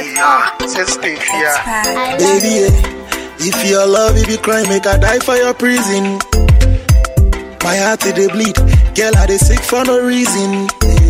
Sensitive, yeah. Baby, if your love, if you cry, make I die for your prison. My heart it dey bleed, girl I dey sick for no reason.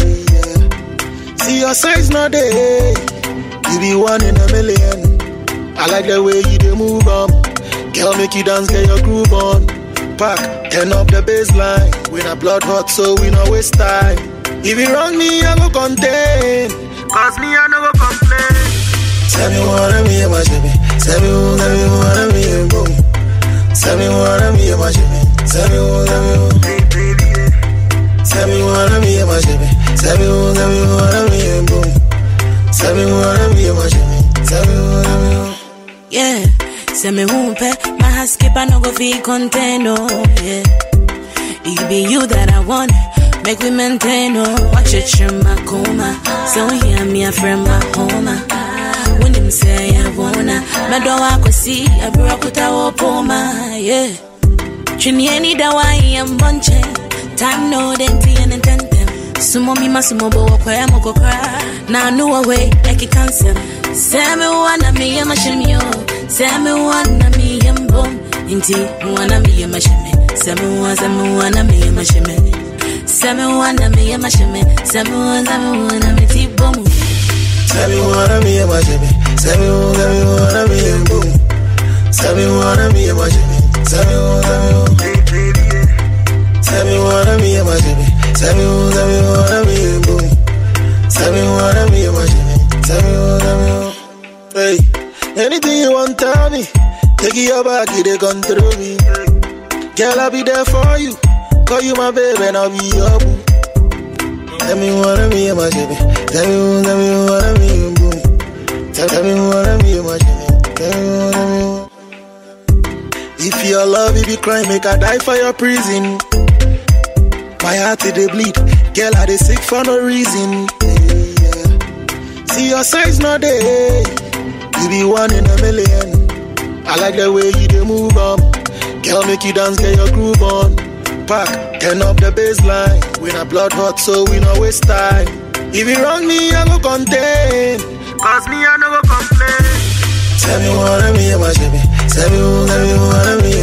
See your size not there, you be one in a million. I like the way you dey move on, girl make you dance, get your groove on. Pack, turn up the baseline, we not blood hot so we no waste time. If you wrong me, I go contain, cause me I no go complain. Tell me what I'm here, my baby. Tell me what I'm here, boom. Tell me what I'm here, my baby. Tell me what I'm here, baby. Tell me what I'm here, my baby. Tell me what I'm here, boom. Tell me what I'm here, my baby. Tell me what I'm here. Yeah, tell me who pay my heart skip, I no go feel content, oh yeah. It be you that I want, make we maintain, oh. Watch it, you're my coma. So hear me, a friend, my home. When him say I wanna, my door I could see, I broke with our poma, yeah. Trini any da wa am bunche, time no denti and intentem. Sumo mi masumo bo kwa ya moko cry. Now no away, like it cancel. Say me wanna me a mashimio, say me wanna me a boom. Inti wanna me a mashime, say me wanna me a mashime. Say me wanna me a mashime, say me wanna me a boom. Tell me what I'm here, my baby. Tell me what I'm here, boom. Tell me what I'm here, my baby. Tell me what I'm here, baby. Tell me what I'm here, my baby. Tell me what I'm here, boom. Tell me what I'm here, my baby. Tell me what I'm here. Hey, anything you want, tell me. Take your back, you they control me. Girl, I'll be there for you. Call you my baby, and I'll be your boo. Tell me what I'm here, my baby. Tell me what I'm here, boom. Tell me what I'm here, my baby. Tell me what I'm here. If your love, if you cry, make I die for your prison. My heart it dey bleed, girl I dey sick for no reason. See your size not there, you be one in a million. I like the way you dey move on, girl make you dance, get your groove on. Pack, turn up the baseline. We not blood hot, so we no waste time. If you wrong me, I go contain, cause me I no go complain. Tell me what I'm here, my baby. Tell me what I'm here.